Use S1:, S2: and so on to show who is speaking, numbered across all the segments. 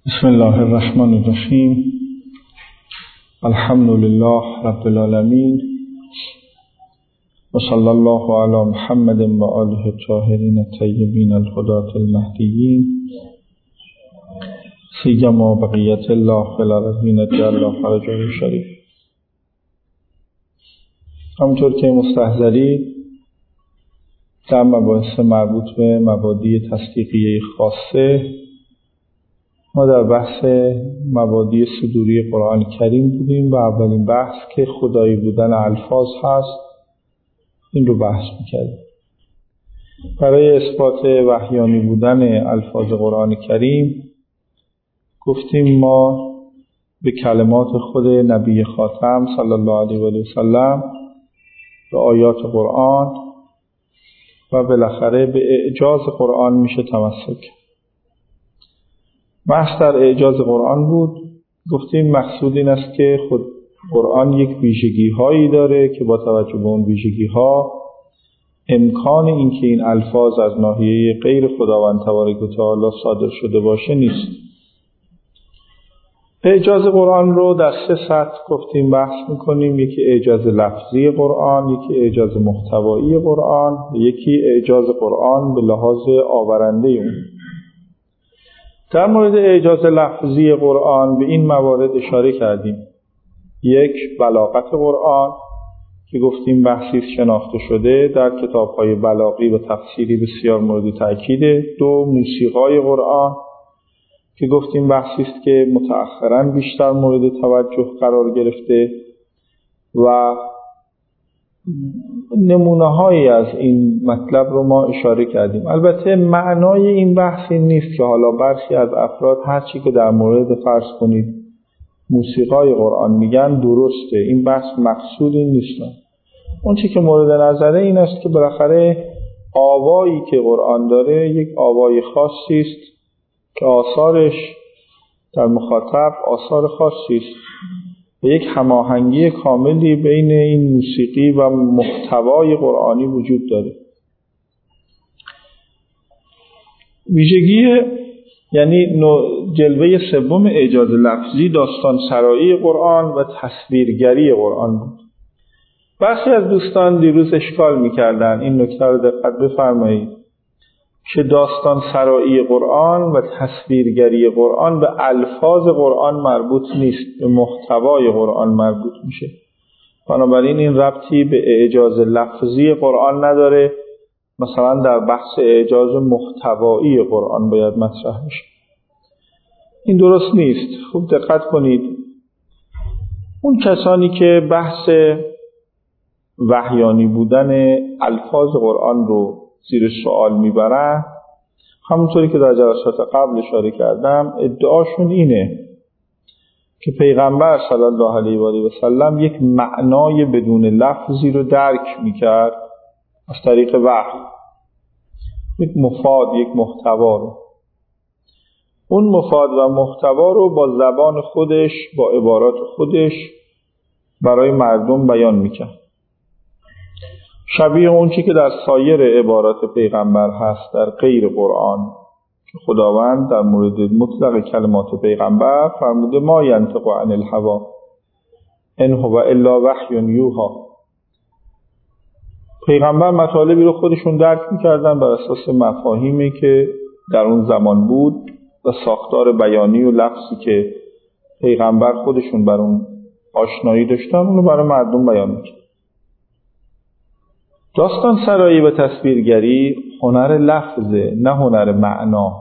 S1: بسم الله الرحمن الرحیم. الحمد لله رب العالمین و صلی الله علی محمد و آله الطاهرین الطیبین الهداة المهدیین سیما بقیت الله فی الارضین جل فرجه شریف. همونطور که مستحضرید در مباحث مربوط به مبادی تصدیقیه خاصه ما در بحث مبادی صدوری قرآن کریم بودیم و اولین بحث که خدایی بودن الفاظ هست این رو بحث می‌کردیم. برای اثبات وحیانی بودن الفاظ قرآن کریم گفتیم ما به کلمات خود نبی خاتم صلی الله علیه و سلم، به آیات قرآن و بالاخره به اعجاز قرآن میشه تمسک. بحث در اعجاز قرآن بود. گفتیم مقصود این است که خود قرآن یک ویژگی هایی داره که با توجه به اون ویژگی ها امکان این که این الفاظ از ناحیه غیر خداوند تبارک و تعالی صادر شده باشه نیست. اعجاز قرآن رو در 3 سطح گفتیم بحث میکنیم. یکی اعجاز لفظی قرآن، یکی اعجاز محتوایی قرآن و یکی اعجاز قرآن به لحاظ آورنده اون. در مورد اعجاز لفظی قرآن به این موارد اشاره کردیم. 1. بلاغت قرآن که گفتیم بحثی شناخته شده در کتاب‌های بلاغی و تفسیری بسیار مورد تأکیده. 2. موسیقای قرآن که گفتیم بحثی است که متأخراً بیشتر مورد توجه قرار گرفته و نمونه‌هایی از این مطلب رو ما اشاره کردیم. البته معنای این بحث این نیست که حالا برخی از افراد هر چی که در مورد فرض کنید موسیقای قرآن میگن درسته. این بحث مقصود این نیست. اون چی که مورد نظره این است که بالاخره آوایی که قرآن داره یک آوای خاصی است که آثارش در مخاطب آثار خاصی است و یک هماهنگی کاملی بین این موسیقی و محتوای قرآنی وجود داره. ویژگی یعنی جلوه سوم اعجاز لفظی داستان سرایی قرآن و تصویرگری قرآن بود. برخی از دوستان دیروز اشکال می‌کردن این نکته رو دقت بفرمایید که داستان سرایی قرآن و تصویرگری قرآن به الفاظ قرآن مربوط نیست، به محتوای قرآن مربوط میشه. بنابراین این ربطی به اعجاز لفظی قرآن نداره. مثلا در بحث اعجاز محتوایی قرآن باید مطرح بشه. این درست نیست. خوب دقت کنید. اون کسانی که بحث وحیانی بودن الفاظ قرآن رو زیر سوال میبرن، همونطوری که در جلسات قبل اشاره کردم ادعاشون اینه که پیغمبر صلی الله علیه و آله و سلم یک معنای بدون لفظی رو درک میکرد از طریق وحی، یک مفاد، یک محتوا رو. اون مفاد و محتوا رو با زبان خودش، با عبارات خودش برای مردم بیان میکرد. شبیه اون چی که در سایر عبارات پیغمبر هست در غیر قرآن که خداوند در مورد مطلق کلمات پیغمبر فرموده ما ینطق عن الهوی ان هو الا وحی یوحی. پیغمبر مطالبی رو خودشون درک می‌کردن بر اساس مفاهیمی که در اون زمان بود و ساختار بیانی و لفظی که پیغمبر خودشون بر اون آشنایی داشتن اونو برای مردم بیان می‌کردن. داستان سرایی و تصویرگری هنر لفظه، نه هنر معنا.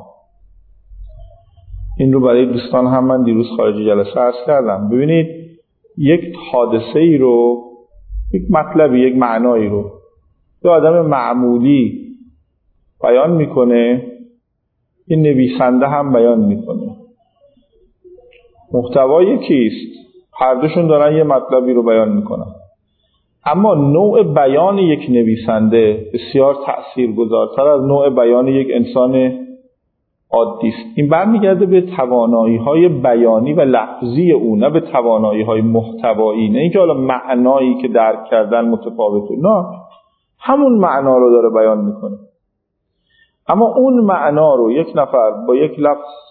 S1: این رو برای دوستان هم من دیروز خارج جلسه عرض کردم. ببینید یک حادثه ای رو، یک مطلبی، یک معنایی رو یه آدم معمولی بیان میکنه، یه نویسنده هم بیان میکنه. محتوا یکیست، هر دوشون دارن یه مطلبی رو بیان میکنن، اما نوع بیان یک نویسنده بسیار تأثیرگذارتر از نوع بیان یک انسان عادی است. این برمیگرده به توانایی‌های بیانی و لفظی او، نه به توانایی‌های محتوایی. نه اینکه حالا معنایی که درک کردن متفاوته، نه، همون معنا رو داره بیان میکنه. اما اون معنا رو یک نفر با یک لفظ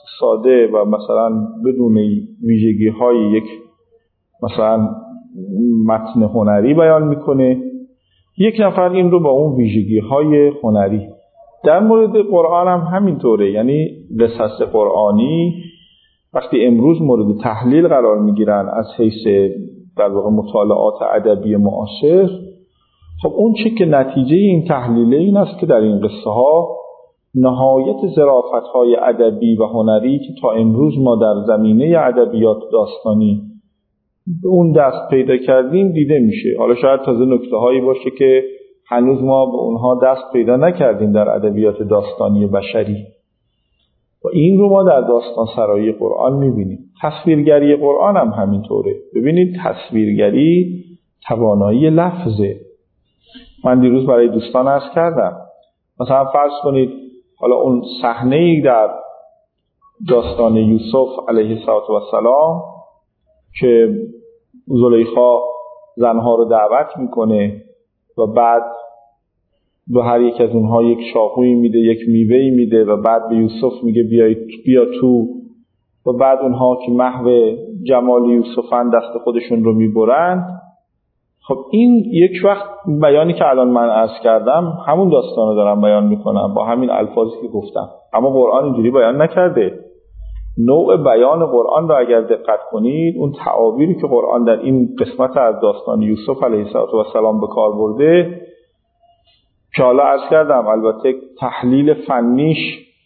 S1: ساده و مثلا بدون ویژگی‌های یک مثلا متن هنری بیان میکنه، یک نفر این رو با اون ویژگی‌های هنری. در مورد قرآن هم همینطوره، یعنی قصص قرآنی وقتی امروز مورد تحلیل قرار میگیرن از حیث در واقع مطالعات ادبی معاصر، خب اون چه که نتیجه این تحلیل این است که در این قصه ها نهایت ظرافت‌های ادبی و هنری که تا امروز ما در زمینه ادبیات داستانی به اون دست پیدا کردیم دیده میشه. حالا شاید تازه نکته‌هایی باشه که هنوز ما به اونها دست پیدا نکردیم در ادبیات داستانی بشری و این رو ما در داستان سرایی قرآن میبینیم. تصویرگری قرآن هم همینطوره. ببینید تصویرگری توانایی لفظه. من دیروز برای دوستان عرض کردم مثلا فرض کنید حالا اون صحنه‌ای در داستان یوسف علیه السلام که زلیخا زنها رو دعوت میکنه و بعد به هر یک از اونها یک چاقویی میده، یک میوه‌ای میده و بعد به یوسف میگه بیا تو و بعد اونها که محو جمال یوسفن دست خودشون رو میبرند. خب این یک وقت بیانی که الان من عرض کردم همون داستانو دارم بیان میکنم با همین الفاظی که گفتم، اما قرآن اینجوری بیان نکرده. نوع بیان قرآن را اگر دقت کنید، اون تعابیری که قرآن در این قسمت از داستان یوسف علیه السلام به کار برده که حالا عرض کردم البته تحلیل فنیش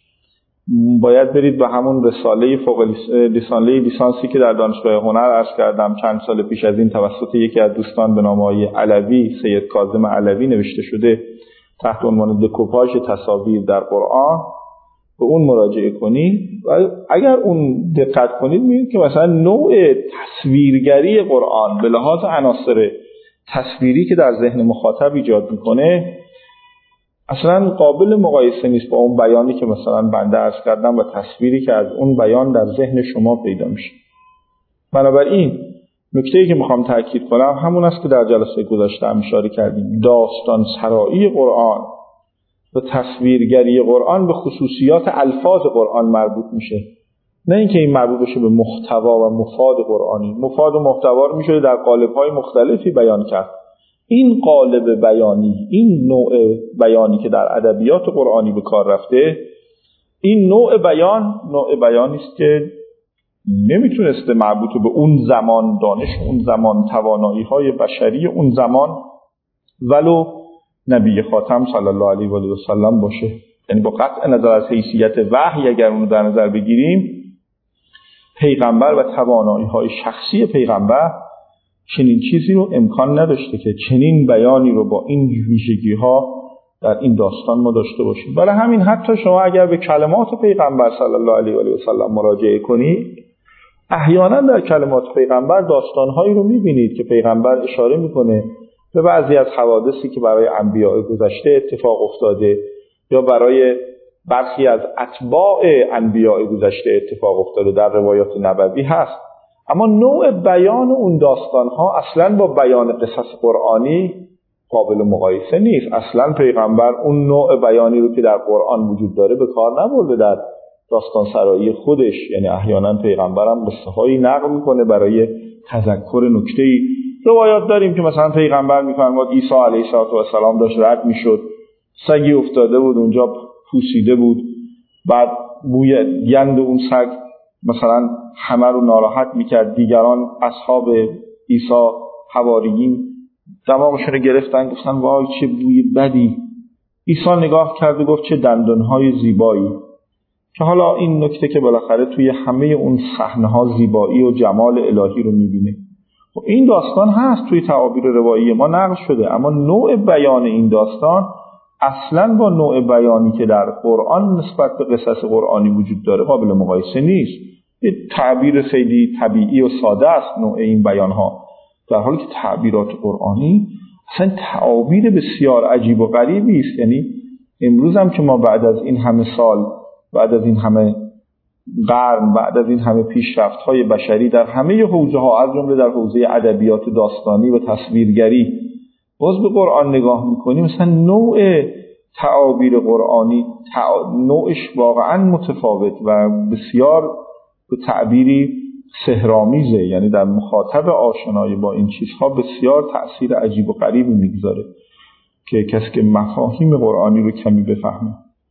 S1: باید برید به همون رساله فوق لیسانسی که در دانشگاه هنر عرض کردم چند سال پیش از این توسط یکی از دوستان به نام آقای علوی، سید کاظم علوی نوشته شده تحت عنوان دکوپاژ تصاویر در قرآن، به اون مراجعه کنید و اگر اون دقت کنید می‌بینید که مثلا نوع تصویرگری قرآن به لحاظ عناصر تصویری که در ذهن مخاطب ایجاد میکنه اصلا قابل مقایسه نیست با اون بیانی که مثلا بنده عرض کردم و تصویری که از اون بیان در ذهن شما پیدا میشه. بنابراین نکته‌ای که میخوام تاکید کنم همون است که در جلسه گذشته هم اشاره کردیم. داستان سرایی قرآن و تصویرگری قرآن به خصوصیات الفاظ قرآن مربوط میشه، نه اینکه این مربوط بشه به محتوا و مفاد قرآنی. مفاد و محتوا رو میشه در قالب‌های مختلفی بیان کرد. این قالب بیانی، این نوع بیانی که در ادبیات قرآنی به کار رفته، این نوع بیانی است که نمیتونسته مربوط به اون زمان دانش، اون زمان توانایی‌های بشری اون زمان ولو نبی خاتم صلی الله علیه و آله و سلم باشه. یعنی با قطع نظر از حیثیت وحی اگر اون رو در نظر بگیریم، پیغمبر و توانایی‌های شخصی پیغمبر چنین چیزی رو امکان نداشته که چنین بیانی رو با این ویژگی‌ها در این داستان ما داشته باشیم. برای همین حتی شما اگر به کلمات پیغمبر صلی الله علیه و آله و سلم مراجعه کنید، احیانا در کلمات پیغمبر داستان‌هایی رو می‌بینید که پیغمبر اشاره می‌کنه به بعضی از حوادثی که برای انبیاء گذشته اتفاق افتاده یا برای برخی از اتباع انبیاء گذشته اتفاق افتاده در روایات نبوی هست، اما نوع بیان اون داستان‌ها اصلاً با بیان قصص قرآنی قابل مقایسه نیست. اصلاً پیغمبر اون نوع بیانی رو که در قرآن وجود داره به کار نبرده در داستان سرایی خودش. یعنی احیانا پیغمبرم قصه‌هایی نقل می‌کنه برای تذکر نکته‌ای. روایات داریم که مثلا پیغمبر می‌فرماد عیسی علیه السلام داشت رد می‌شد، سگی افتاده بود اونجا پوسیده بود، بعد بوی گند اون سگ مثلا همه رو ناراحت می‌کرد. دیگران اصحاب عیسی حواریین دماغشون رو گرفتن، گفتن وای چه بوی بدی. عیسی نگاه کرد و گفت چه دندان‌های زیبایی. که حالا این نکته که بالاخره توی همه اون صحنه‌ها زیبایی و جمال الهی رو می‌بینه. خب این داستان هست توی تعابیر روایی ما نقل شده، اما نوع بیان این داستان اصلاً با نوع بیانی که در قرآن نسبت به قصص قرآنی وجود داره قابل مقایسه نیست. یه تعبیر خیلی طبیعی و ساده است نوع این بیان‌ها، در حالی که تعبیرات قرآنی اصلا تعابیر بسیار عجیب و غریبی است. یعنی امروز هم که ما بعد از این همه سال، بعد از این همه قرن، بعد از این همه پیشرفت‌های بشری در همه حوزه‌ها از جمله در حوزه ادبیات داستانی و تصویرگری باز به قرآن نگاه می‌کنیم، مثلا نوع تعابیر قرآنی نوعش واقعا متفاوت و بسیار به تعبیری سحرآمیزه، یعنی در مخاطب آشنایی با این چیزها بسیار تأثیر عجیب و غریبی میگذاره که کسی که مفاهیم قرآنی رو کمی بفهمه.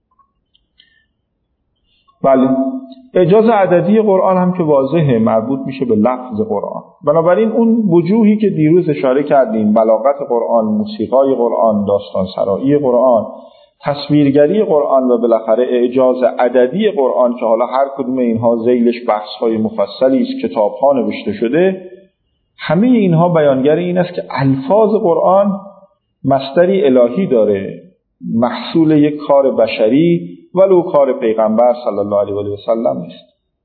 S1: بله، اعجاز عددی قرآن هم که واضحه مربوط میشه به لفظ قرآن. بنابراین اون وجوهی که دیروز اشاره کردیم، بلاغت قرآن، موسیقای قرآن، داستان سرایی قرآن، تصویرگری قرآن و بالاخره اعجاز عددی قرآن که حالا هر کدوم اینها ذیلش بحث‌های مفصلی است، کتاب‌ها نوشته شده، همه اینها بیانگر این است که الفاظ قرآن مصدری الهی داره، محصول یک کار بشری ولو کار پیغمبر صلی الله علیه و سلم نیست.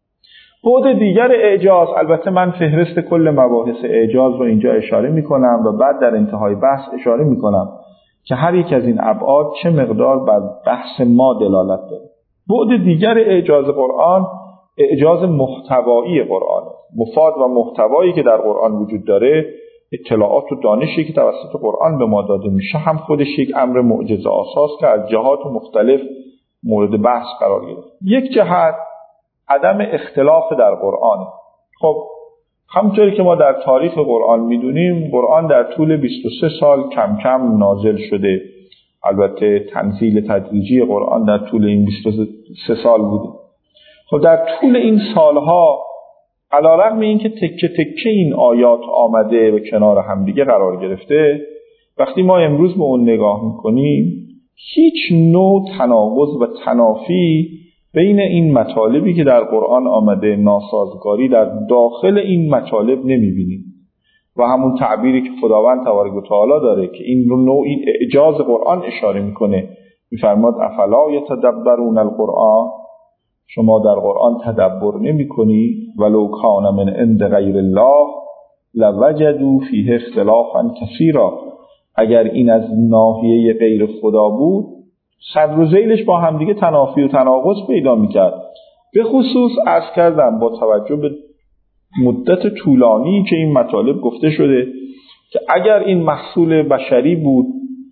S1: بعد دیگر اعجاز، البته من فهرست کل مباحث اعجاز رو اینجا اشاره می‌کنم و بعد در انتهای بحث اشاره می‌کنم که هر یک از این ابعاد چه مقدار بر بحث ما دلالت داره. بعد دیگر اعجاز قرآن اعجاز محتوایی قرآن، مفاد و محتوایی که در قرآن وجود داره، اطلاعات و دانشی که توسط قرآن به ما داده میشه، هم خودش یک امر معجزه آساس که از جهات مختلف مورد بحث قرار گرفت. یک جهت عدم اختلاف در قرآن. خب همونطوری که ما در تاریخ قرآن میدونیم، قرآن در طول 23 سال کم کم نازل شده. البته تنزیل تدریجی قرآن در طول این 23 سال بوده. خب در طول این سالها علیرغم اینکه تکه تکه این آیات آمده و کنار همدیگه قرار گرفته، وقتی ما امروز به اون نگاه میکنیم هیچ نوع تناقض و تنافی بین این مطالبی که در قرآن آمده، ناسازگاری در داخل این مطالب نمیبینیم و همون تعبیری که خداوند تبارک و تعالی داره که این رو نوعی اعجاز قرآن اشاره میکنه، میفرماد افلا یتدبرون القرآن، شما در قرآن تدبر نمی کنی، ولو کان من عند غیر الله لوجدوا فیه اختلافا کثیرا، اگر این از ناحیه غیر خدا بود صدر و ذیلش با همدیگه تنافی و تناقض پیدا میکرد. به خصوص عرض کردم با توجه به مدت طولانی که این مطالب گفته شده که اگر این محصول بشری بود،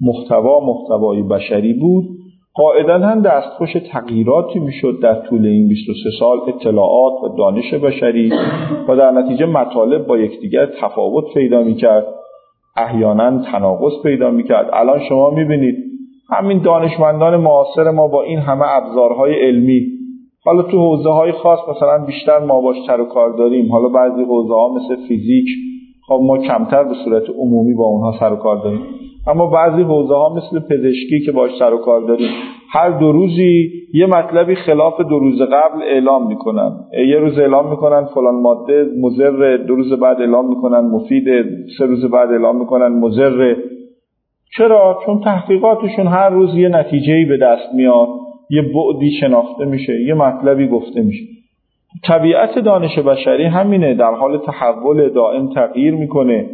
S1: محتوای بشری بود، قاعدتاً هم دستخوش تغییراتی میشد در طول این 23 سال، اطلاعات و دانش بشری و در نتیجه مطالب با یکدیگر تفاوت پیدا میکرد، احیانا تناقض پیدا میکرد. الان شما میبینید همین دانشمندان معاصر ما با این همه ابزارهای علمی، حالا تو حوزه‌های خاص مثلا بیشتر ما باش سر و کار داریم، حالا بعضی حوزه‌ها مثل فیزیک خب ما کمتر به صورت عمومی با اونها سر و کار داریم، اما بعضی حوزه‌ها مثل پزشکی که باش سر و کار داریم، هر 2 روزی یه مطلبی خلاف 2 روز قبل اعلام میکنن. یه روز اعلام میکنن فلان ماده مضر، 2 روز بعد اعلام میکنن مفید، 3 روز بعد اعلام میکنن مضر. چرا؟ چون تحقیقاتشون هر روز یه نتیجه‌ای به دست میاد، یه بعدی شناخته میشه، یه مطلبی گفته میشه. طبیعت دانش بشری همینه، در حال تحول دائم تغییر میکنه.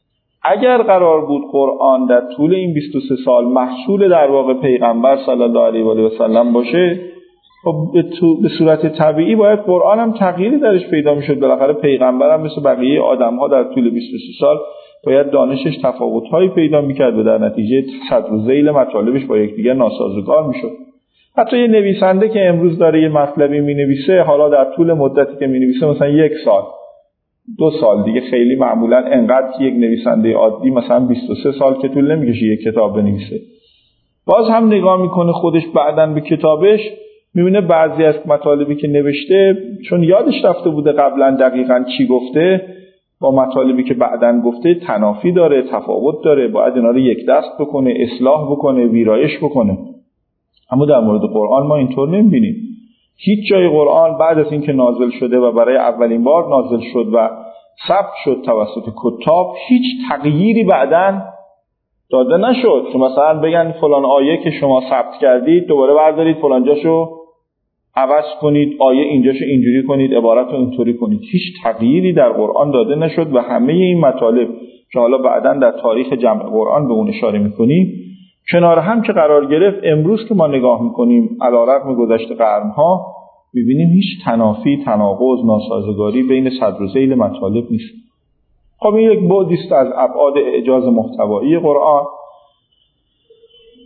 S1: اگر قرار بود قرآن در طول این 23 سال محصول در واقع پیغمبر صلی الله علیه و آله و سلم باشه، خب به صورت طبیعی باید قرآن هم تغییری درش پیدا میشد. بالاخره پیغمبر هم مثل بقیه آدم‌ها در طول 23 سال باید دانشش تفاوت‌هایی پیدا میکرد و در نتیجه صدر و ذیل مطالبش با یکدیگر ناسازگار میشد. حتی یه نویسنده که امروز داره یه مطلبی مینویسه، حالا در طول مدتی که مینویسه مثلا 1 سال 2 سال دیگه خیلی معمولا انقدر که یک نویسنده عادی مثلا 23 سال که طول نمیکشه یک کتاب بنویسه، باز هم نگاه میکنه خودش بعداً به کتابش، میبینه بعضی از مطالبی که نوشته چون یادش رفته بوده قبلا دقیقاً چی گفته، با مطالبی که بعداً گفته تنافی داره، تفاوت داره، باید اینا رو یک دست بکنه، اصلاح بکنه، ویرایش بکنه. اما در مورد قرآن ما اینطور نمیبینیم. هیچ جای قرآن بعد از اینکه نازل شده و برای اولین بار نازل شد و ثبت شد توسط کتاب، هیچ تغییری بعداً داده نشد که مثلا بگن فلان آیه که شما ثبت کردید دوباره بردارید فلان جاشو عوض کنید، آیه اینجاشو اینجوری کنید، عبارت رو اینطوری کنید. هیچ تغییری در قرآن داده نشد و همه این مطالب که حالا بعداً در تاریخ جمع قرآن به اون اشاره میکنیم کنار هم که قرار گرفت، امروز که ما نگاه میکنیم علیرغم گذشته قرنها میبینیم هیچ تنافی، تناقض، ناسازگاری بین صدر و ذیل مطالب نیست. خب این یک بعدی است از ابعاد اعجاز محتوایی قرآن.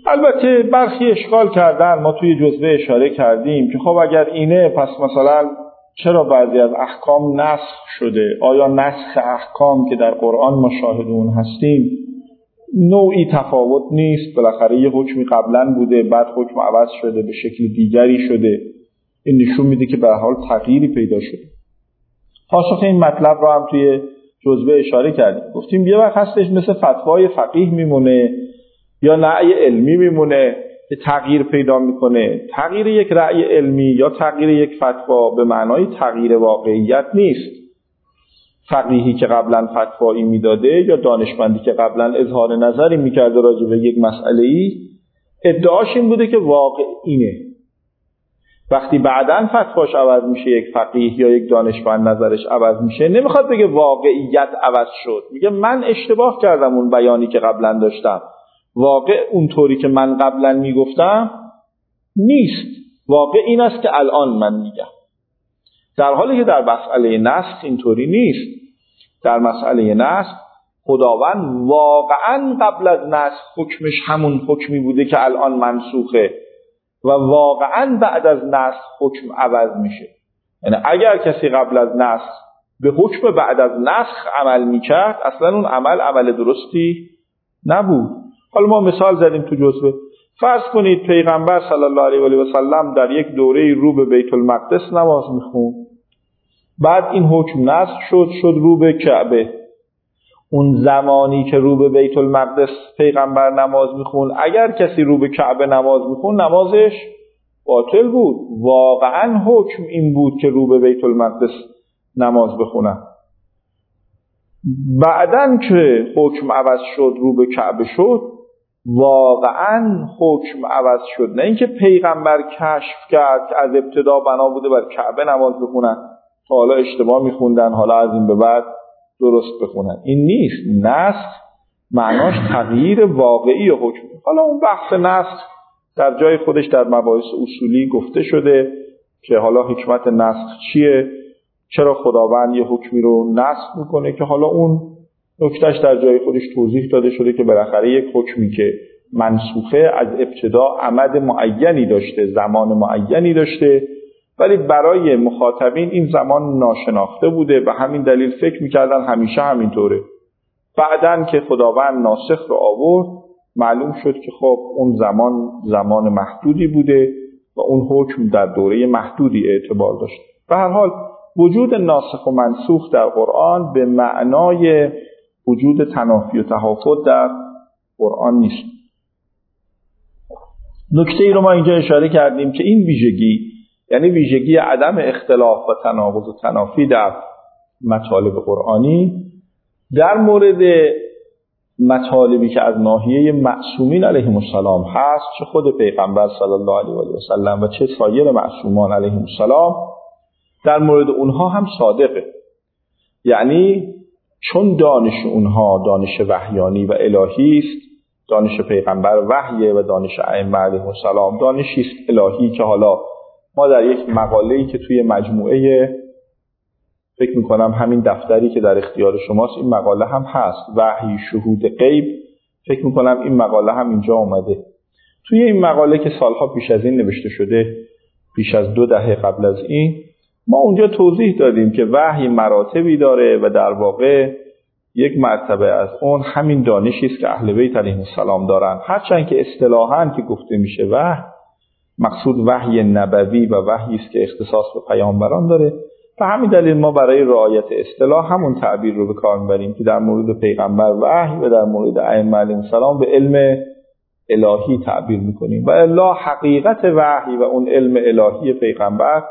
S1: البته برخی اشکال کردن، ما توی جزوه اشاره کردیم که خب اگر اینه پس مثلا چرا بعضی از احکام نسخ شده؟ آیا نسخ احکام که در قرآن ما شاهد اون هستیم نوعی تفاوت نیست؟ بالاخره یه حکمی قبلا بوده، بعد حکم عوض شده، به شکل دیگری شده. این نشون میده که به هر حال تغییری پیدا شده. پاسخ این مطلب رو هم توی جزوه اشاره کردیم. گفتیم یه وقت هستش مثل فتوای فقیه میمونه یا رأی علمی میمونه که تغییر پیدا میکنه. تغییر یک رأی علمی یا تغییر یک فتوا به معنای تغییر واقعیت نیست. فقیهی که قبلا فتوایی میداده یا دانشمندی که قبلا اظهار نظری میکرده راجع به یک مسئله‌ای، ادعاش این بوده که واقع اینه. وقتی بعداً فتواش عوض میشه، یک فقیه یا یک دانشمند نظرش عوض میشه، نمیخواد بگه واقعیت عوض شد، میگه من اشتباه کردم، اون بیانی که قبلا داشتم واقع اونطوری که من قبلا میگفتم نیست، واقع این است که الان من میگم. در حالی که در مسئله نسخ اینطوری نیست. در مسئله نسخ خداوند واقعا قبل از نسخ حکمش همون حکمی بوده که الان منسوخه و واقعا بعد از نسخ حکم عوض میشه. یعنی اگر کسی قبل از نسخ به حکم بعد از نسخ عمل میکرد، اصلا اون عمل درستی نبود. حالا ما مثال زدیم تو جزوه. فرض کنید پیغمبر صلی الله علیه و سلم در یک دوره رو به بیت المقدس نماز میخوند، بعد این حکم نسخ شد رو به کعبه. اون زمانی که رو به بیت المقدس پیغمبر نماز میخوند، اگر کسی رو به کعبه نماز میخوند نمازش باطل بود. واقعا حکم این بود که رو به بیت المقدس نماز بخونن. بعدن که حکم عوض شد رو به کعبه شد، واقعا حکم عوض شد. نه اینکه پیغمبر کشف کرد که از ابتدا بنا بوده بر کعبه نماز بخونن، تا حالا اشتباه میخوندن، حالا از این به بعد درست بخونن. این نیست. نسخ معناش تغییر واقعی حکم. حالا اون بحث نسخ در جای خودش در مباحث اصولی گفته شده که حالا حکمت نسخ چیه، چرا خداوند یه حکمی رو نسخ میکنه، که حالا اون نکتهش در جای خودش توضیح داده شده که بالاخره یک حکمی که منسوخه از ابتدا امد معینی داشته، زمان معینی داشته، ولی برای مخاطبین این زمان ناشناخته بوده، به همین دلیل فکر میکردن همیشه همینطوره. بعدن که خداوند ناسخ رو آورد، معلوم شد که خب اون زمان محدودی بوده و اون حکم در دوره محدودی اعتبار داشت. به هر حال وجود ناسخ و منسوخ در قرآن به معنای وجود تنافی و تهافت در قرآن نیست. نکته ای رو ما اینجا اشاره کردیم که این ویژگی، یعنی ویژگی عدم اختلاف و تناقض و تنافی در مطالب قرآنی، در مورد مطالبی که از ناحیه معصومین علیهم السلام هست، چه خود پیغمبر صلی الله علیه و سلم و چه سایر معصومان علیهم السلام، در مورد اونها هم صادقه. یعنی چون دانش اونها دانش وحیانی و الهی است، دانش پیغمبر وحیه و دانش ائمه علیهم السلام دانشی است الهی، که حالا ما در یک مقاله‌ای که توی مجموعه، فکر می‌کنم همین دفتری که در اختیار شماست، این مقاله هم هست، وحی شهود غیب، فکر می‌کنم این مقاله هم اینجا اومده. توی این مقاله که سالها پیش از این نوشته شده، بیش از 2 دهه قبل از این، ما اونجا توضیح دادیم که وحی مراتبی داره و در واقع یک مرتبه از اون همین دانشی است که اهل بیت علیهم السلام دارن. هرچند که اصطلاحاً که گفته میشه وحی، مقصود وحی نبوی و وحی است که اختصاص به پیامبران داره. به همین دلیل ما برای رعایت اصطلاح همون تعبیر رو به کار میبریم که در مورد پیغمبر وحی و در مورد ائمه علیهم السلام به علم الهی تعبیر میکنیم. و الا حقیقت وحی و اون علم الهی پیغمبر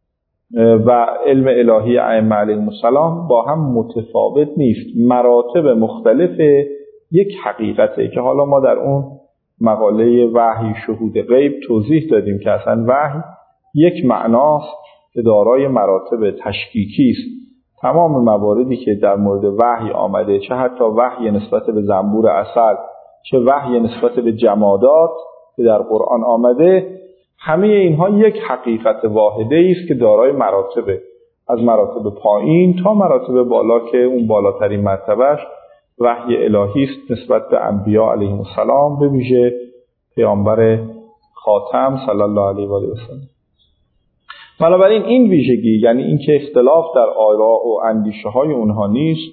S1: و علم الهی ائمه علیهم السلام با هم متفاوت نیست، مراتب مختلف یک حقیقته که حالا ما در اون مقاله وحی شهود غیب توضیح دادیم که اصلا وحی یک معناست که دارای مراتب تشکیکی است. تمام مواردی که در مورد وحی آمده، چه حتی وحی نسبت به زنبور عسل، چه وحی نسبت به جمادات که در قرآن آمده، همه اینها یک حقیقت واحده است که دارای مراتبه، از مراتب پایین تا مراتب بالا که اون بالاترین مرتبهش وحی الهی است نسبت به انبیا علیهم السلام، به ویژه پیامبر خاتم صلی الله علیه و آله و سلم. بنابراین این ویژگی، یعنی اینکه اختلاف در آرا و اندیشه های اونها نیست،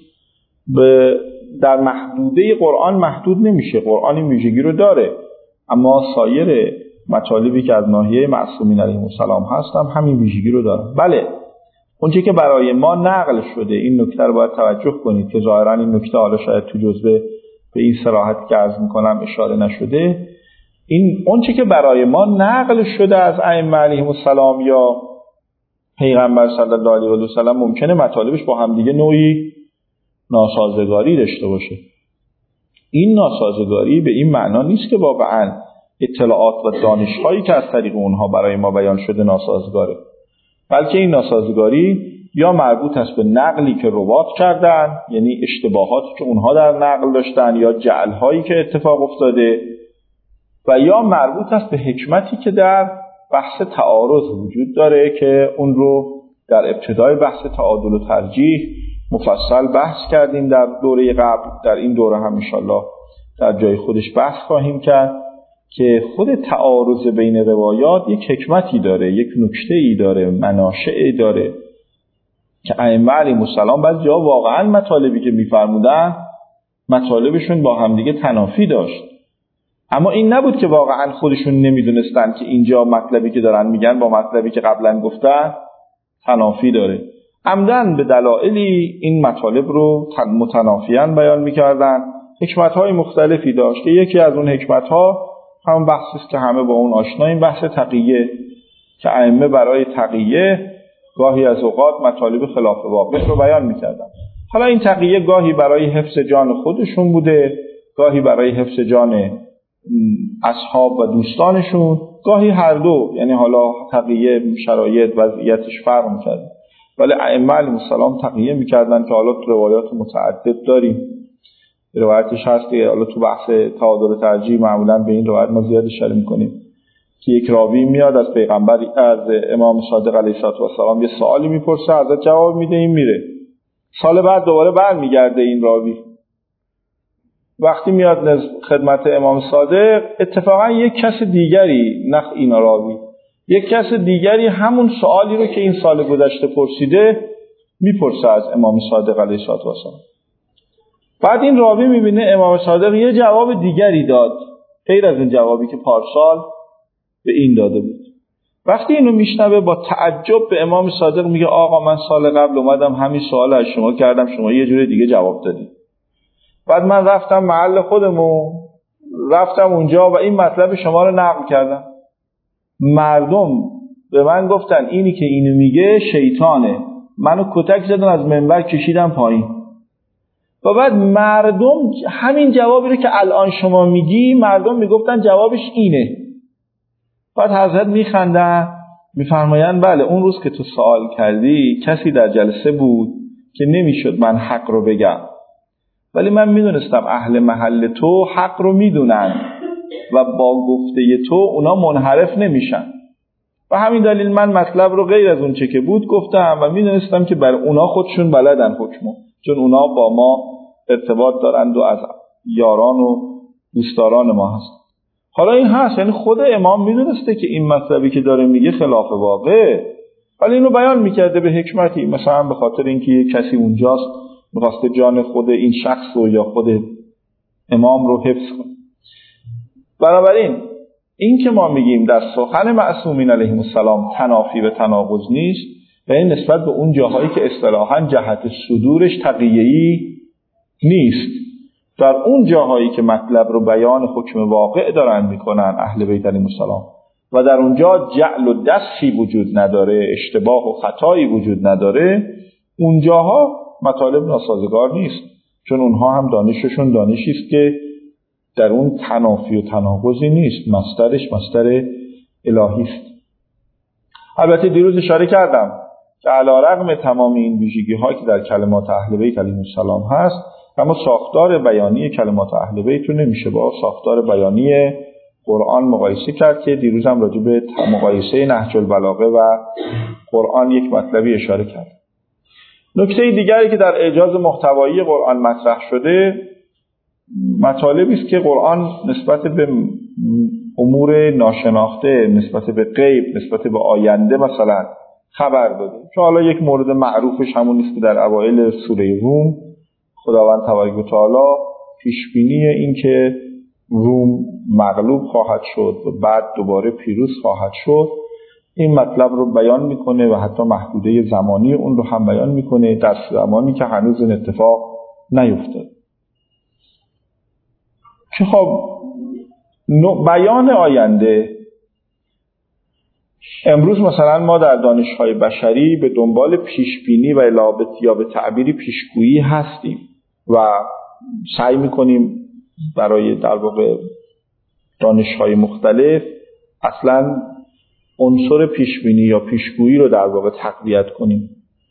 S1: در محدوده قرآن محدود نمیشه. قرآن این ویژگی رو داره، اما سایر مطالبی که از ناحیه معصومین علیهم السلام هستن همین ویژگی رو داره. بله، اونچه که برای ما نقل شده، این نکته رو باید توجه کنید که ظاهرا این نکته حالا شاید تو جزوه به این صراحت که عرض میکنم اشاره نشده، این اونچه که برای ما نقل شده از ائمه علیهم السلام یا پیغمبر صلی الله علیه و سلم ممکنه مطالبش با هم دیگه نوعی ناسازگاری داشته باشه. این ناسازگاری به این معنا نیست که واقعاً اطلاعات و دانش‌هایی که از طریق اونها برای ما بیان شده ناسازگاره، بلکه این ناسازگاری یا مربوط است به نقلی که روات کردن، یعنی اشتباهاتی که اونها در نقل داشتن یا جعل‌هایی که اتفاق افتاده، و یا مربوط است به حکمتی که در بحث تعارض وجود داره که اون رو در ابتدای بحث تعادل و ترجیح مفصل بحث کردیم در دوره قبل. در این دوره هم انشالله در جای خودش بحث خواهیم کرد که خود تعارض بین روایات یک حکمتی داره، یک نکته‌ای داره، مناشعی داره که ائمه علیهم السلام بعضی جا واقعا مطالبی که می‌فرمودن مطالبشون با همدیگه تنافی داشت، اما این نبود که واقعا خودشون نمیدونستن که اینجا مطلبی که دارن میگن با مطلبی که قبلا گفتن تنافی داره. عمدن به دلایلی این مطالب رو متنافیاً بیان میکردن. حکمت‌های مختلفی داشت که یکی از اون حکمت‌ها همون بحثی است که همه با اون آشناییم، بحث تقیه، که ائمه برای تقیه گاهی از اوقات مطالب خلاف واقع رو بیان میکردن. حالا این تقیه گاهی برای حفظ جان خودشون بوده، گاهی برای حفظ جان اصحاب و دوستانشون، گاهی هر دو، یعنی حالا تقیه شرایط وضعیتش فرق میکرد. ولی ائمه علیهم السلام تقیه میکردن که حالا تو روایات متعدد داریم. روایتش هست که حالا تو بحث تعادل و ترجیح معمولا به این روایت ما زیاد اشاره میکنیم که یک راوی میاد از پیغمبر، از امام صادق علیه السلام یه سوالی میپرسه، ازش جواب میده، این میره. سال بعد دوباره برمیگرده این راوی. وقتی میاد خدمت امام صادق، اتفاقا یک کس دیگری، نه این راوی، یک کس دیگری همون سوالی رو که این سال گذشته پرسیده میپرسه از امام صادق علیه السلام. بعد این راوی میبینه امام صادق یه جواب دیگری داد غیر از این جوابی که پارسال به این داده بود. وقتی اینو میشنوه با تعجب به امام صادق میگه آقا من سال قبل اومدم همین سوال از شما کردم، شما یه جور دیگه جواب دادید. بعد من رفتم محل خودمو، رفتم اونجا و این مطلب شما رو نقل کردم. مردم به من گفتن اینی که اینو میگه شیطانه، منو کتک زدن، از منبر کشیدم پایین. و بعد مردم همین جوابی رو که الان شما میگی، مردم میگفتن جوابش اینه. بعد حضرت میخندن، میفرمایند بله اون روز که تو سوال کردی کسی در جلسه بود که نمیشد من حق رو بگم، ولی من میدونستم اهل محل تو حق رو میدونن و با گفته تو اونا منحرف نمیشن، و همین دلیل من مطلب رو غیر از اون چه که بود گفتم و میدونستم که بر اونا خودشون بلدن حکمو، چون اونا با ما ارتباط دارند و از یاران و دوستداران ما هست. حالا این هست، یعنی خود امام میدونسته که این مطلبی که داره میگه خلاف واقع، ولی اینو بیان میکرده به حکمتی، مثلا به خاطر اینکه یک کسی اونجاست میخواسته جان خود این شخص رو یا خود امام رو حفظ کنه. بنابراین این که ما میگیم در سخن معصومین علیهم السلام تنافی و تناقض نیست، و این نسبت به اون جاهایی که اصطلاحاً جهت صدورش تقیه‌ای نیست. در اون جاهایی که مطلب رو بیان حکم واقع دارن میکنن اهل بیت علیهم السلام و در اونجا جعل و دستی وجود نداره، اشتباه و خطایی وجود نداره، اونجاها مطالب ناسازگار نیست، چون اونها هم دانششون دانشی است که در اون تنافی و تناقضی نیست، مصدرش مصدر الهی است. البته دیروز اشاره کردم که علی‌رغم تمام این ویژگی‌ها که در کلمات اهل بیت علیهم السلام هست، اما ساختار بیانی کلمات اهل بیت رو نمیشه با ساختار بیانی قرآن مقایسه کرد که دیروز هم راجع به مقایسه نهج البلاغه و قرآن یک مطلبی اشاره کرد. نکته دیگری که در اعجاز محتوایی قرآن مطرح شده، مطالبی است که قرآن نسبت به امور ناشناخته نسبت به غیب، نسبت به آینده مثلا خبر داده. که حالا یک مورد معروفش همون است که در اوایل سوره روم خداوند تبارک و تعالی پیش بینی این که روم مغلوب خواهد شد و بعد دوباره پیروز خواهد شد، این مطلب رو بیان میکنه و حتی محدوده زمانی اون رو هم بیان میکنه در زمانی که هنوز این اتفاق نیفتاد. که خب بیان آینده امروز مثلا ما در دانش‌های بشری به دنبال پیشبینی و یا به تعبیری پیشگویی هستیم و سعی میکنیم برای در واقع دانش‌های مختلف اصلاً عنصر پیشبینی یا پیشگویی رو در واقع تقویت کنیم.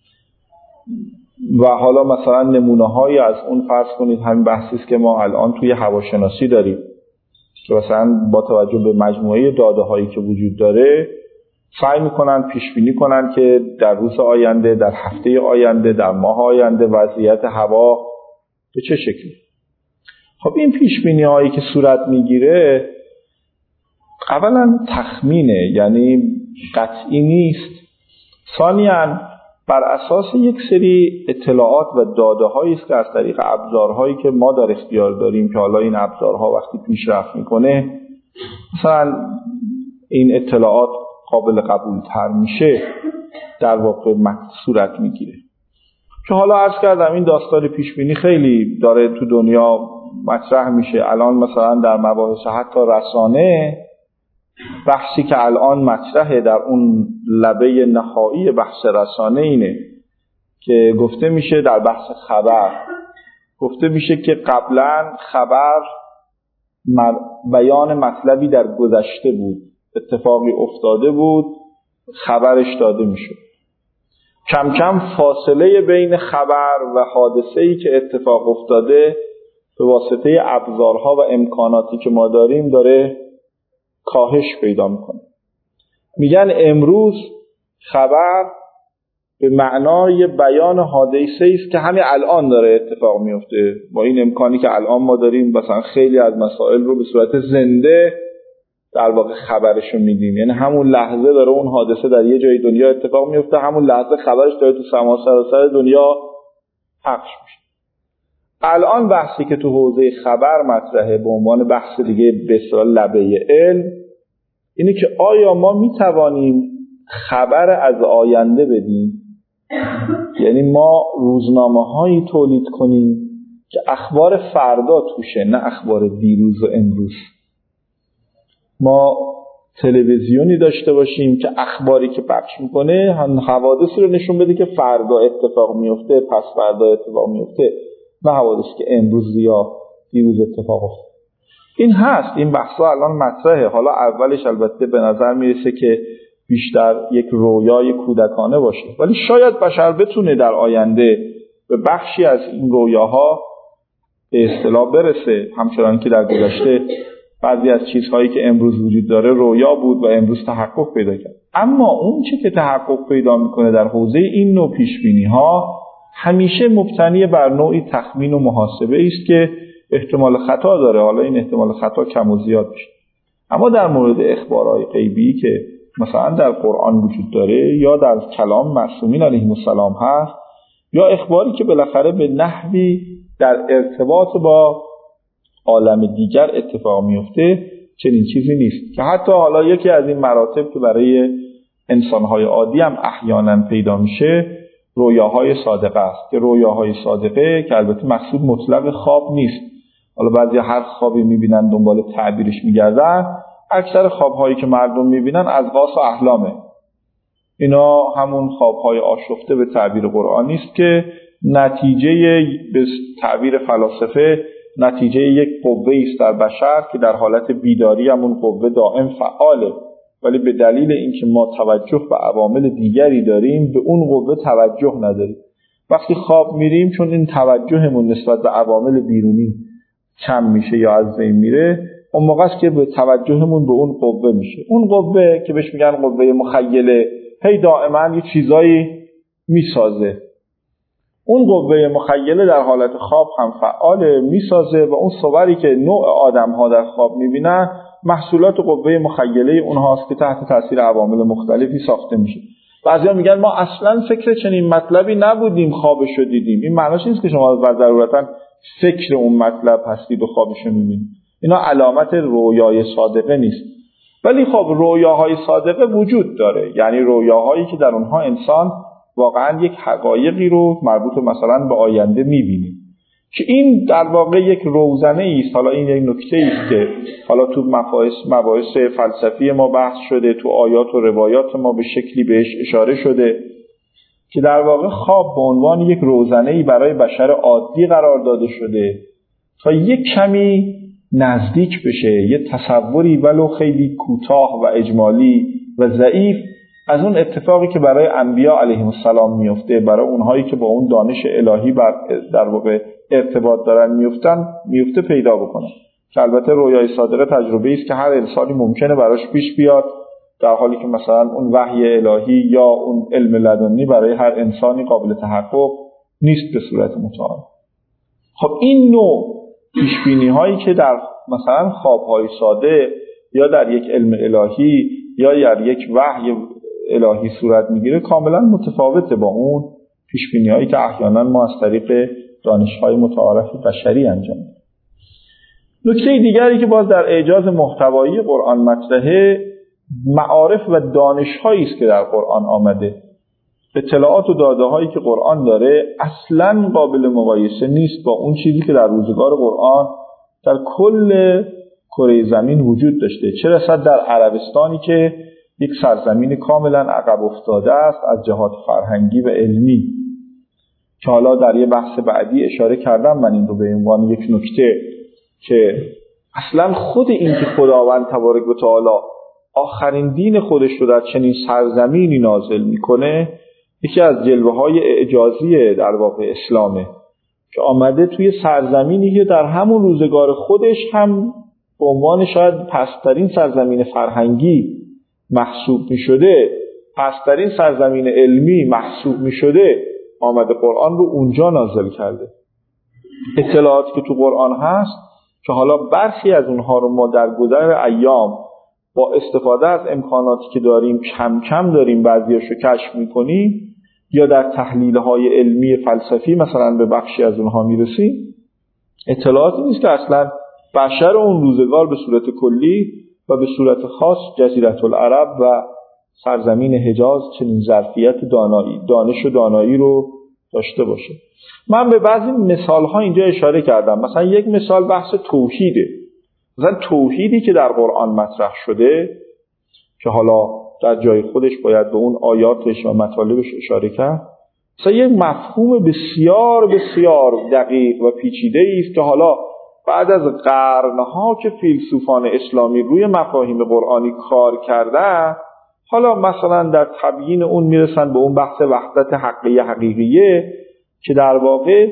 S1: و حالا مثلا نمونه‌هایی از اون فرض کنید همین بحثی است که ما الان توی هواشناسی داریم که مثلا با توجه به مجموعه داده‌هایی که وجود داره سعی می‌کنن پیشبینی کنن که در روز آینده، در هفته آینده، در ماه آینده وضعیت هوا به چه شکلی. خب این پیشبینی‌هایی که صورت میگیره اولا تخمینه، یعنی قطعی نیست. ثانیاً بر اساس یک سری اطلاعات و داده‌هایی است که از طریق ابزارهایی که ما در اختیار داریم که حالا این ابزارها وقتی پیشرفت میکنه مثلا این اطلاعات قابل قبول تر میشه در واقع صورت میگیره. که حالا عرض کردم این داستان پیشبینی خیلی داره تو دنیا مطرح میشه. الان مثلا در مباحث حتی رسانه بحثی که الان مطرحه در اون لبه نهایی بحث رسانه اینه که گفته میشه در بحث خبر گفته میشه که قبلا خبر بیان مطلبی در گذشته بود، اتفاقی افتاده بود، خبرش داده میشد. کم کم فاصله بین خبر و حادثه‌ای که اتفاق افتاده به واسطه ابزارها و امکاناتی که ما داریم داره کاهش پیدا میکنه. میگن امروز خبر به معنای بیان حادثه‌ای است که همین الان داره اتفاق میفته. با این امکانی که الان ما داریم مثلا خیلی از مسائل رو به صورت زنده در واقع خبرشو میدیم، یعنی همون لحظه داره اون حادثه در یه جای دنیا اتفاق میفته، همون لحظه خبرش داره تو سراسر دنیا پخش میشه. الان بحثی که تو حوزه خبر مطرحه به عنوان بحث دیگه به اصطلاح لبه علم اینه که آیا ما میتوانیم خبر از آینده بدیم، یعنی ما روزنامه‌هایی تولید کنیم که اخبار فردا توشه نه اخبار دیروز و امروز. ما تلویزیونی داشته باشیم که اخباری که پخش میکنه حوادثی رو نشون بده که فردا اتفاق میفته، پس فردا اتفاق میفته، نه حوادثی که امروز یا دیروز اتفاق افتاد. این هست، این بحثا الان مطرحه. حالا اولش البته به نظر میرسه که بیشتر یک رویای کودکانه باشه، ولی شاید بشر بتونه در آینده به بخشی از این رویاها به اصطلاح برسه، همچنان که در گذشته بعضی از چیزهایی که امروز وجود داره رویا بود و امروز تحقق پیدا کرد. اما اون چی که تحقق پیدا میکنه در حوزه این نوع پیشبینی‌ها همیشه مبتنی بر نوعی تخمین و محاسبه است که احتمال خطا داره. حالا این احتمال خطا کم و زیاد میشه. اما در مورد اخبارهای غیبی که مثلا در قرآن وجود داره یا در کلام معصومین علیهم السلام هست، یا اخباری که بالاخره به نحوی در ارتباط با عالم دیگر اتفاق میفته، چنین چیزی نیست. که حتی حالا یکی از این مراتب که برای انسانهای عادی هم احیانا پیدا میشه رویاهای صادقه است. که رویاهای صادقه که البته مقصود مطلق خواب نیست، حالا بعضی هر خوابی میبینن دنبال تعبیرش میگردن، اکثر خوابهایی که مردم میبینن اضغاث و احلامه. اینا همون خوابهای آشفته به تعبیر قرآنی است که نتیجه به تعبیر فلاسفه نتیجه یک قوه است در بشر که در حالت بیداری همون قوه دائم فعاله، ولی به دلیل اینکه ما توجه به عوامل دیگری داریم به اون قوه توجه نداریم. وقتی خواب میریم چون این توجهمون نسبت به عوامل بیرونی کم میشه یا از بین میره، اون موقع است که به توجهمون به اون قوه میشه. اون قوه که بهش میگن قوه مخیله هی دائما یه چیزایی میسازه. اون قوه مخیله در حالت خواب هم فعال میسازه و اون صوری که نوع آدم‌ها در خواب می‌بینن محصولات قوه مخیله اونهاست که تحت تاثیر عوامل مختلفی ساخته میشه. بعضیا میگن ما اصلا فکر چنین مطلبی نبودیم، خوابشو دیدیم. این معناش نیست که شما ضرورتاً فکر اون مطلب هستید و خوابشو می‌بینید. اینا علامت رویای صادقه نیست. ولی خب رویاهای صادقه وجود داره، یعنی رویاهایی که در اونها انسان واقعا یک حقایقی رو مربوط مثلا به آینده می‌بینه که این در واقع یک روزنه است. حالا این یک نکته است که حالا تو مباحث فلسفی ما بحث شده، تو آیات و روایات ما به شکلی بهش اشاره شده که در واقع خواب به عنوان یک روزنه‌ای برای بشر عادی قرار داده شده تا یک کمی نزدیک بشه، یه تصوری ولو خیلی کوتاه و اجمالی و ضعیف از اون اتفاقی که برای انبیا علیهم السلام میفته، برای اونهایی که با اون دانش الهی در واقع ارتباط دارن میفته پیدا بکنن. که البته رویای صادقه تجربه است که هر انسانی ممکنه براش پیش بیاد، در حالی که مثلا اون وحی الهی یا اون علم لدنی برای هر انسانی قابل تحقق نیست به صورت مطابق. خب این نوع پیشبینی هایی که در مثلا خوابهای ساده یا در یک علم الهی یا در یک وحی الهی صورت میگیره کاملا متفاوته با اون پیشبینی هایی که احیانا ما از طریق دانش‌های متعارف بشری انجام میدیم. نکته دیگری که باز در اعجاز محتوایی قرآن مطرحه، معارف و دانش‌هایی است که در قرآن آمده. اطلاعات و داده‌هایی که قرآن داره اصلاً قابل مقایسه نیست با اون چیزی که در روزگار قرآن در کل کره زمین وجود داشته، چه رسد در عربستانی که یک سرزمین کاملا عقب افتاده است از جهات فرهنگی و علمی، که حالا در یه بحث بعدی اشاره کردم من این رو به عنوان یک نکته که اصلا خود این که خداوند تبارک و تعالی آخرین دین خودش رو در چنین سرزمینی نازل میکنه یکی از جلوه‌های اعجازی در واقع اسلامه که آمده توی سرزمینی که در همون روزگار خودش هم به عنوان شاید پست‌ترین سرزمین فرهنگی محسوب می‌شده، پست‌ترین سرزمین علمی محسوب می‌شده، آمده قرآن رو اونجا نازل کرده. اطلاعاتی که تو قرآن هست که حالا برخی از اونها رو ما در گذر ایام با استفاده از امکاناتی که داریم کم کم داریم بعضیاشو کشف می‌کنیم یا در تحلیل‌های علمی فلسفی مثلا به بخشی از اونها میرسیم، اطلاعاتی نیست که اصلا بشر اون روزگار به صورت کلی و به صورت خاص جزیره العرب و سرزمین حجاز چنین ظرفیت دانش و دانایی رو داشته باشه. من به بعضی مثال‌ها اینجا اشاره کردم. مثلا یک مثال بحث توحیده. مثلا توحیدی که در قرآن مطرح شده که حالا در جای خودش باید به اون آیاتش و مطالبش اشاره کرد، مثلا یک مفهوم بسیار بسیار دقیق و پیچیده است که حالا بعد از قرنها که فیلسوفان اسلامی روی مفاهیم قرآنی کار کرده، حالا مثلا در تبیین اون میرسن به اون بحث وحدت حقیقیه که در واقع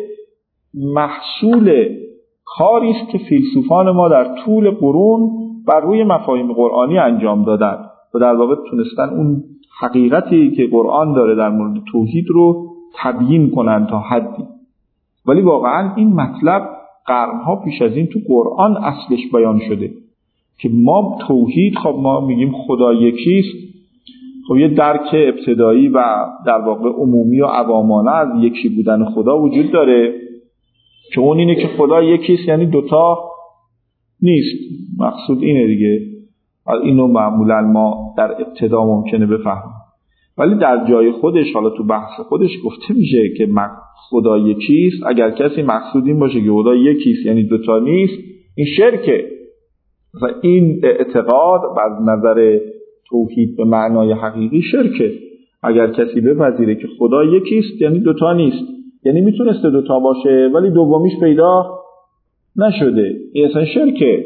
S1: محصول کاری است که فیلسوفان ما در طول قرون بر روی مفاهیم قرآنی انجام دادن و در واقع تونستن اون حقیقتی که قرآن داره در مورد توحید رو تبیین کنن تا حدی. ولی واقعا این مطلب قرنها پیش از این تو قرآن اصلش بیان شده که ما توحید، خب ما میگیم خدا یکیست، خب یه درک ابتدایی و در واقع عمومی و عوامانه از یکی بودن خدا وجود داره که اون اینه که خدا یکیست، یعنی دوتا نیست. مقصود اینه دیگه، اینو معمولا ما در ابتدا ممکنه بفهمیم، ولی در جای خودش حالا تو بحث خودش گفته میشه که خدا یکیست. اگر کسی مقصود این باشه که خدا یکیست یعنی دوتا نیست، این شرکه. و این اعتقاد از نظر توحید به معنای حقیقی شرکه. اگر کسی بپذیره که خدا یکیست یعنی دوتا نیست، یعنی میتونسته دوتا باشه ولی دومیش پیدا نشده، این اصلا شرکه.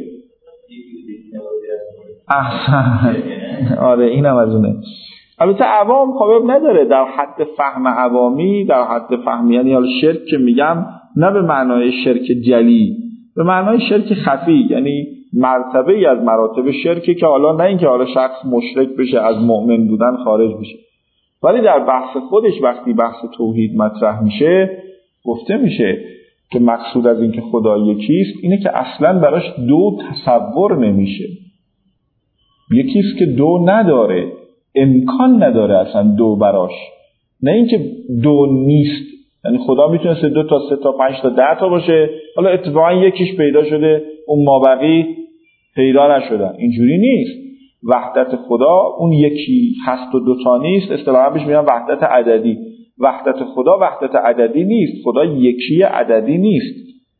S1: احسن، آره این هم از اونه. البته عوام خواب نداره در حد فهم عوامی، در حد فهم یعنی حالا شرک که میگم نه به معنای شرک جلی، به معنای شرک خفی، یعنی مرتبه ای از مراتب شرکی که حالا نه اینکه حالا شخص مشرک بشه از مؤمن بودن خارج بشه، ولی در بحث خودش وقتی بحث توحید مطرح میشه گفته میشه که مقصود از این که خدا یکیست اینه که اصلا براش دو تصور نمیشه. یکیست که دو نداره، امکان نداره اصلا دو براش، نه اینکه دو نیست. یعنی خدا میتونه 2 تا 3 تا 5 تا 10 تا باشه، حالا اتفاقا یکیش پیدا شده اون مابقی پیدا نشدن، اینجوری نیست. وحدت خدا اون یکی هست و 2 تا نیست، اصطلاحا بهش میگن وحدت عددی. وحدت خدا وحدت عددی نیست، خدا یکی عددی نیست،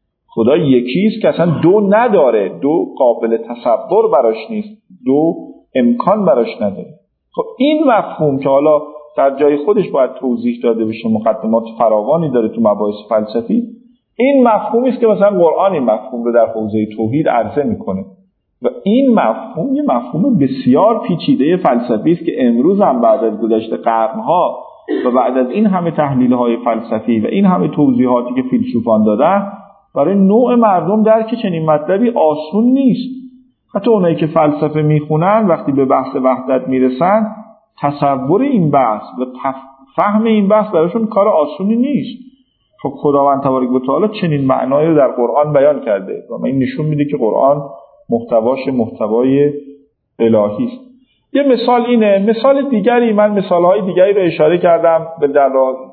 S1: خدا یکیست که اصلا دو نداره، دو قابل تصور براش نیست، دو امکان براش نداره. خب این مفهوم که حالا در جای خودش باید توضیح داده بشه، مقدمات فراوانی داره تو مباحث فلسفی، این مفهومی است که مثلا قرآن این مفهوم رو در حوزه توحید عرضه میکنه و این مفهوم یه مفهوم بسیار پیچیده فلسفی است که امروز هم بعد از گذشت قرنها و بعد از این همه تحلیل‌های فلسفی و این همه توضیحاتی که فیلسوفان دادن برای نوع مردم درک چنین مطلبی آسون نیست. حتی اونایی که فلسفه میخونن وقتی به بحث وحدت میرسن تصور این بحث و فهم این بحث براشون کار آسونی نیست. خب خداوند تبارک و تعالی چنین معنایی رو در قرآن بیان کرده و این نشون میده که قرآن محتواش محتوای الهی است. یه مثال اینه. مثال دیگری، من مثالهای دیگری رو اشاره کردم در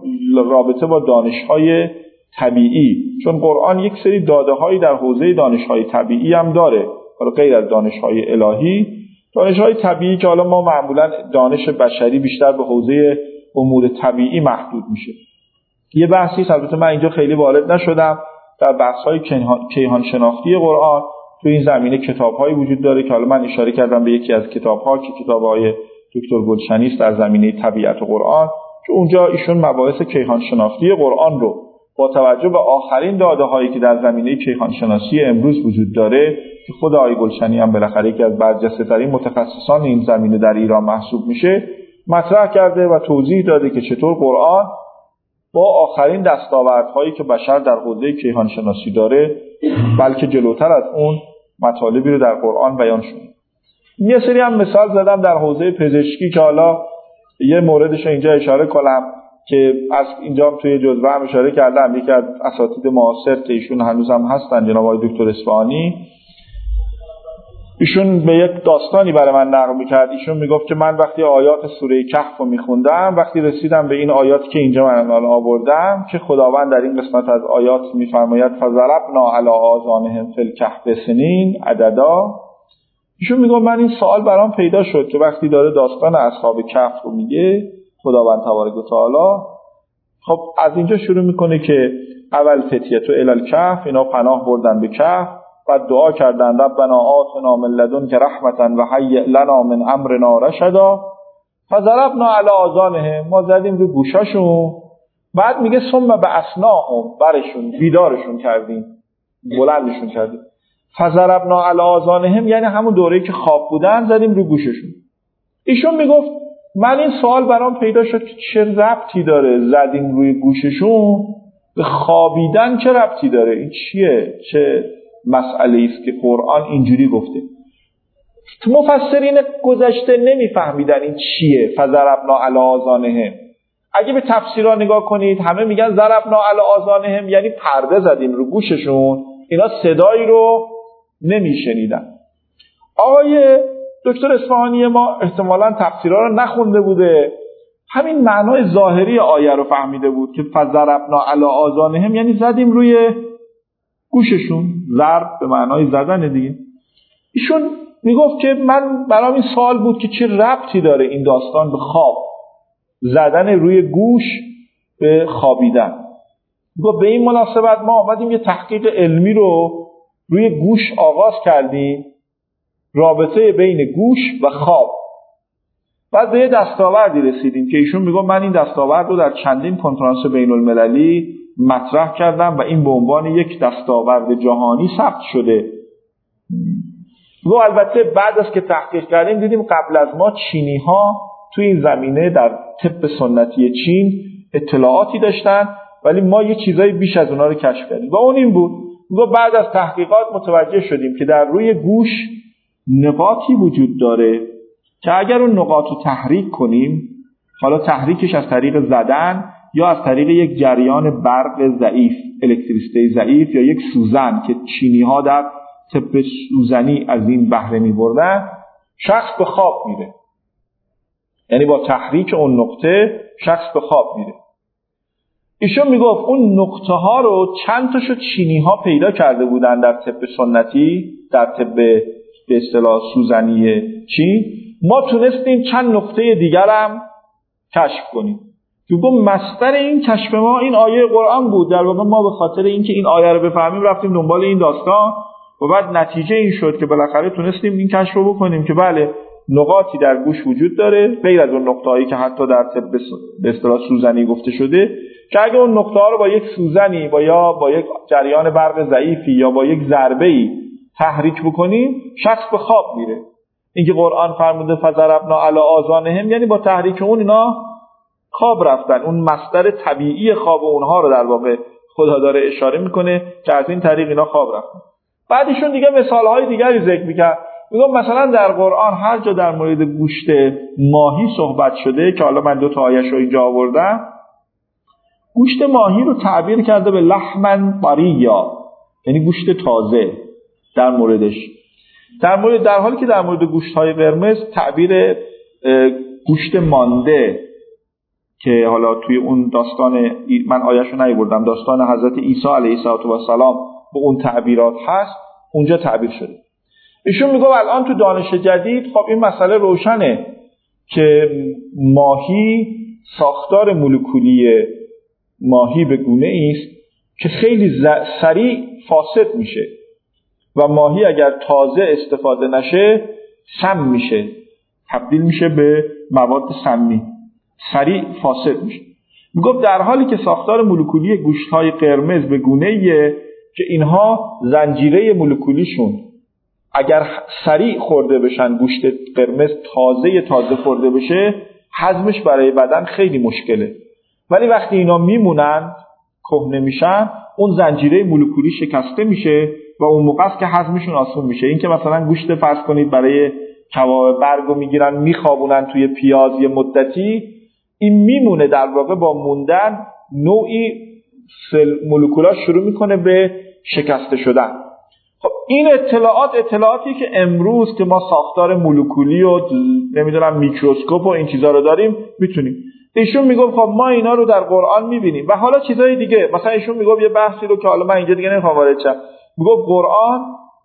S1: رابطه با دانش‌های طبیعی، چون قرآن یک سری داده‌هایی در حوزه دانش‌های طبیعی هم داره، حالا غیر از دانش‌های الهی. دانش‌های طبیعی که حالا ما معمولاً دانش بشری بیشتر به حوزه امور طبیعی محدود میشه. یه بحثی البته من اینجا خیلی وارد نشدم، در بحث‌های کیهان شناختی قرآن تو این زمینه کتاب‌هایی وجود داره که حالا من اشاره کردم به یکی از کتاب‌ها که کتاب‌های دکتر گلشنی است در زمینه طبیعت قرآن، که اونجا ایشون مباحث کیهان شناختی قرآن رو با توجه به آخرین داده‌هایی که در زمینه کیهان شناسی امروز وجود داره که خود آقای گلشنی هم بالاخره یکی از برجسته‌ترین متخصصان این زمینه در ایران محسوب میشه، مطرح کرده و توضیح داده که چطور قرآن با آخرین دستاوردهایی که بشر در حوزه کیهان شناسی داره بلکه جلوتر از اون مطالبی رو در قرآن بیان شده. یه سری هم مثال زدم در حوزه پزشکی که حالا یه موردش اینجا اشاره کنم که از اینجا هم توی جزوه هم اشاره کردم. یکی از اساتید معاصر که ایشون هنوز هم هستن، جناب آقای دکتر اصفهانی، ایشون به یک داستانی برای من نقل می‌کرد. ایشون میگفت که من وقتی آیات سوره کهف رو می‌خوندم، وقتی رسیدم به این آیاتی که اینجا من الان آوردم که خداوند در این قسمت از آیات می‌فرماید فضربنا علی آذانهم فی الکهف سنین عددا، ایشون میگفت من این سوال برام پیدا شد که وقتی داره داستان اصحاب کهف رو میگه خداوند تبارک و تعالی، خب از اینجا شروع میکنه که اول فتیه الی الکهف، اینا پناه بردن به کهف، بعد دعا کردن ربنا آتنا من لدنک رحمتا و هیئ لنا من امرنا رشدا فضربنا علی آذانهم، ما زدیم رو گوشاشون. بعد میگه ثم بعثناهم، برشون بیدارشون کردیم، بلندشون کردیم. فضربنا علی آذانهم یعنی همون دوره‌ای که خواب بودن زدیم رو گوششون. ایشون میگفت من این سوال برام پیدا شد که چه ربطی داره زدیم روی گوششون به خوابیدن، چه ربطی داره؟ این چیه؟ چه مسئله است که قرآن اینجوری گفته؟ مفسرین گذشته نمیفهمیدن این چیه فضربنا علی آذانهم. اگه به تفسیرها نگاه کنید همه میگن ضربنا علی آذانهم یعنی پرده زدیم رو گوششون، اینا صدایی رو نمیشنیدن. آقای دکتر اصفهانی ما احتمالاً تفسیرها رو نخونده بوده، همین معنای ظاهری آیه رو فهمیده بود که فضربنا علی آذانهم یعنی زدیم روی گوششون، ضرب به معنای زدن دیگه. ایشون میگفت که من برام این سوال بود که چه ربطی داره این داستان به خواب، زدن روی گوش به خوابیدن. میگفت به این مناسبت ما آمدیم یه تحقیق علمی رو روی گوش آغاز کردیم، رابطه بین گوش و خواب. بعد به یه دستاوردی رسیدیم که ایشون میگفت من این دستاورد رو در چندین کنفرانس بین المللی مطرح کردم و این به عنوان یک دستاورد جهانی ثبت شده. و البته بعد از که تحقیق کردیم دیدیم قبل از ما چینی ها تو این زمینه در طب سنتی چین اطلاعاتی داشتن، ولی ما یه چیزای بیش از اونا رو کشف کردیم و اون این بود. و بعد از تحقیقات متوجه شدیم که در روی گوش نقاطی وجود داره که اگر اون نقاط رو تحریک کنیم، حالا تحریکش از طریق زدن یا از طریق یک جریان برق ضعیف، الکتریسیته ضعیف، یا یک سوزن که چینی‌ها در طب سوزنی از این بهره می‌بردن، شخص به خواب میره. یعنی با تحریک اون نقطه شخص به خواب میره. ایشون میگفت اون نقطه ها رو چند تاشو چینی ها پیدا کرده بودن در طب سنتی، در طب به اصطلاح سوزنی چین. ما تونستیم چند نقطه دیگر هم کشف کنیم. گفت مصدر این کشف ما این آیه قرآن بود. در واقع ما به خاطر اینکه این آیه رو بفهمیم رفتیم دنبال این داستان و بعد نتیجه این شد که بالاخره تونستیم این کشف رو بکنیم که بله نقاطی در گوش وجود داره غیر از اون نقطه‌هایی که حتی در طب به اصطلاح سوزنی گفته شده، که اگه اون نقطه‌ها رو با یک سوزنی یا با یک جریان برق ضعیفی یا با یک ضربه‌ای تحریک بکنیم شخص به خواب میره. اینکه قرآن فرموده فضربنا علی آذانهم یعنی با تحریک اون اینا خواب رفتن. اون مصدر طبیعی خواب اونها رو در واقع خدا داره اشاره میکنه که از این طریق اینا خواب رفتن. بعدشون دیگه مثال‌های دیگری ذکر می‌کرد. میگم مثلا در قرآن هر جا در مورد گوشت ماهی صحبت شده که حالا من 2 تا آیه‌اش رو اینجا آوردم، گوشت ماهی رو تعبیر کرده به لحمن طریا، یعنی گوشت تازه در موردش. در حالی که در مورد گوشت‌های قرمز تعبیر گوشت مانده که حالا توی اون داستان من آیه‌شو نیاوردم، داستان حضرت عیسی علیه السلام به اون تعبیرات هست، اونجا تعبیر شده. ایشون میگه الان تو دانش جدید خب این مسئله روشنه که ماهی ساختار مولکولی ماهی به گونه است که خیلی سریع فاسد میشه و ماهی اگر تازه استفاده نشه سم میشه، تبدیل میشه به مواد سمی، سریع فاسد میشه. میگه در حالی که ساختار مولکولی گوشت‌های قرمز به گونه‌ایه که اینها زنجیره مولکولیشون اگر سریع خورده بشن، گوشت قرمز تازه خورده بشه، هضمش برای بدن خیلی مشکله. ولی وقتی اینا میمونن کهنه میشن، اون زنجیره مولکولی شکسته میشه و اون موقع است که هضمشون آسون میشه. این که مثلا گوشت فرض کنید برای کباب برگو میگیرن میخوابونن توی پیاز یه مدتی، این میمونه در واقع با موندن نوعی مولکولاش شروع میکنه به شکسته شدن. خب این اطلاعاتی که امروز که ما ساختار مولکولی و نمیدونم میکروسکوپ و این چیزا رو داریم میتونیم. ایشون میگه خب ما اینا رو در قرآن میبینیم و حالا چیزای دیگه. مثلا ایشون میگه یه بحثی رو که حالا من اینجا دیگه نمیخوام وارد شم، میگه قرآن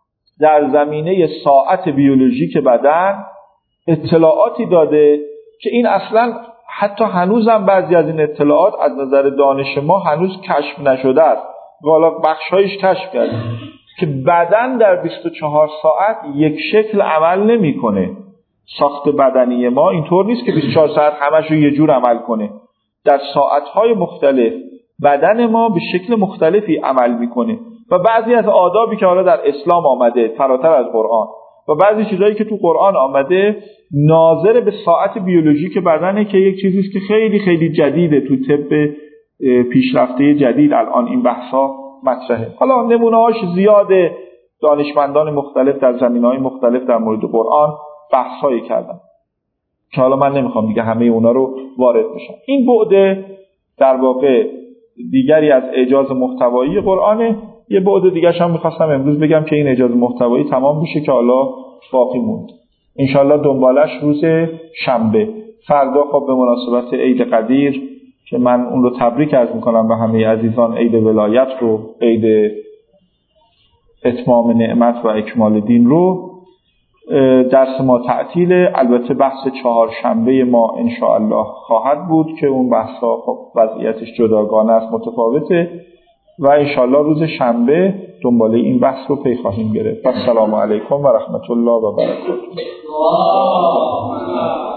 S1: در زمینه ساعت بیولوژیک بدن اطلاعاتی داده که این اصلا حتی هنوزم بعضی از این اطلاعات از نظر دانش ما هنوز کشف نشده است. حالا بخشایش کشف کرده که بدن در 24 ساعت یک شکل عمل نمیکنه. ساخت بدنی ما اینطور نیست که 24 ساعت همش رو یه جور عمل کنه. در ساعت‌های مختلف بدن ما به شکل مختلفی عمل میکنه و بعضی از آدابی که حالا در اسلام آمده فراتر از قرآن و بعضی چیزایی که تو قرآن آمده ناظر به ساعت بیولوژیک بدنه که یک چیزی است که خیلی خیلی جدیده تو طب پیشرفته جدید. الان این بحثا مطرحه. حالا نمونه‌هاش زیاده، دانشمندان مختلف در زمینه‌های مختلف در مورد قرآن بحثایی کردن که حالا من نمیخوام دیگه همه اونا رو وارد بشم. این بعد در واقع دیگری از اعجاز محتوایی قرآنه. یه بعد دیگه‌ش هم می‌خواستم امروز بگم که این اعجاز محتوایی تمام بشه که حالا باقی موند. انشالله دنبالش روز شنبه. فردا خب به مناسبت عید قدیر که من اون رو تبریک عرض میکنم به همه عزیزان، عید ولایت رو، عید اتمام نعمت و اکمال دین رو، درس ما تعطیل. البته بحث 4 شنبه ما انشاءالله خواهد بود که اون بحثا خب وضعیتش جداگانه است، متفاوته و انشاءالله روز شنبه دنباله این بحث رو پی خواهیم گرفت. السلام علیکم و رحمت الله و برکاته.